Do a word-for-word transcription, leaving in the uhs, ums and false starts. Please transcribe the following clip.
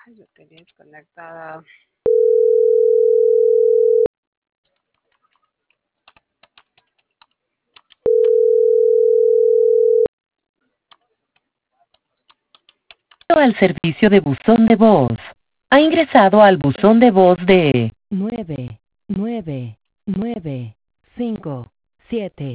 Ay, yo tenía desconectada. Al servicio de buzón de voz. Ha ingresado al buzón de voz de nueve nueve nueve cinco siete